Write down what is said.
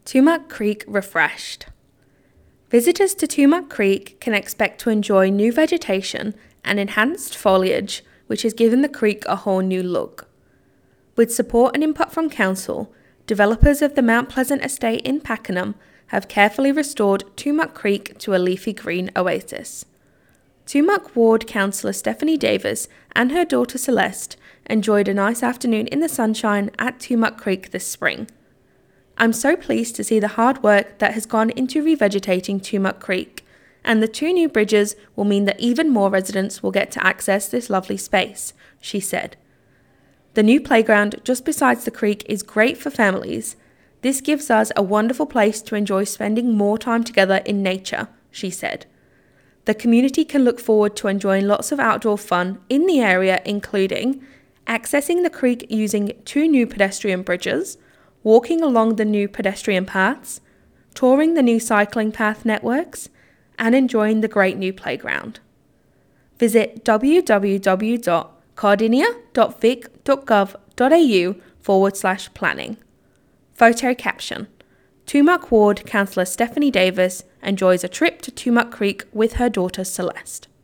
Tumut Creek refreshed. Visitors to Tumut Creek can expect to enjoy new vegetation and enhanced foliage, which has given the creek a whole new look. With support and input from council, developers of the Mount Pleasant estate in Pakenham have carefully restored Tumut Creek to a leafy green oasis. Tumut Ward Councillor Stephanie Davis and her daughter Celeste enjoyed a nice afternoon in the sunshine at Tumut Creek this spring. I'm so pleased to see the hard work that has gone into revegetating Tumut Creek, and the 2 new bridges will mean that even more residents will get to access this lovely space, she said. The new playground just beside the creek is great for families. This gives us a wonderful place to enjoy spending more time together in nature, she said. The community can look forward to enjoying lots of outdoor fun in the area, including accessing the creek using 2 new pedestrian bridges, walking along the new pedestrian paths, touring the new cycling path networks, and enjoying the great new playground. Visit www.cardinia.vic.gov.au/planning. Photo caption: Tumut Ward Councillor Stephanie Davis enjoys a trip to Tumut Creek with her daughter Celeste.